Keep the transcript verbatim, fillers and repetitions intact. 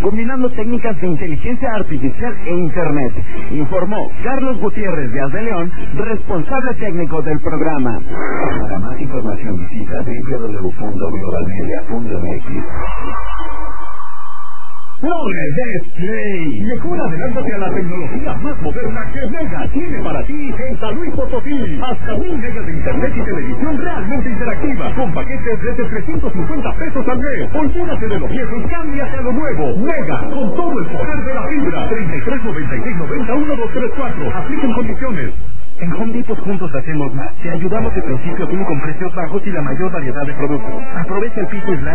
combinando técnicas de inteligencia artificial e Internet, informó Carlos Gutiérrez Díaz de León, responsable técnico del programa. Para más información visita doble u doble u doble u punto globalmedia punto m x. ¡No le des play! Mejor adelántate a la tecnología más moderna que Mega tiene para ti en San Luis Potosí. Hasta mil megas de internet y televisión realmente interactiva, con paquetes desde trescientos cincuenta pesos al mes. Olvídate de lo viejo y cámbiate a lo nuevo. Mega, con todo el poder de la fibra. treinta y tres noventa y seis noventa uno dos tres cuatro. Apliquen condiciones. En Home Depot juntos hacemos más. Te ayudamos de principio a fin con precios bajos y la mayor variedad de productos. Aprovecha el piso islámico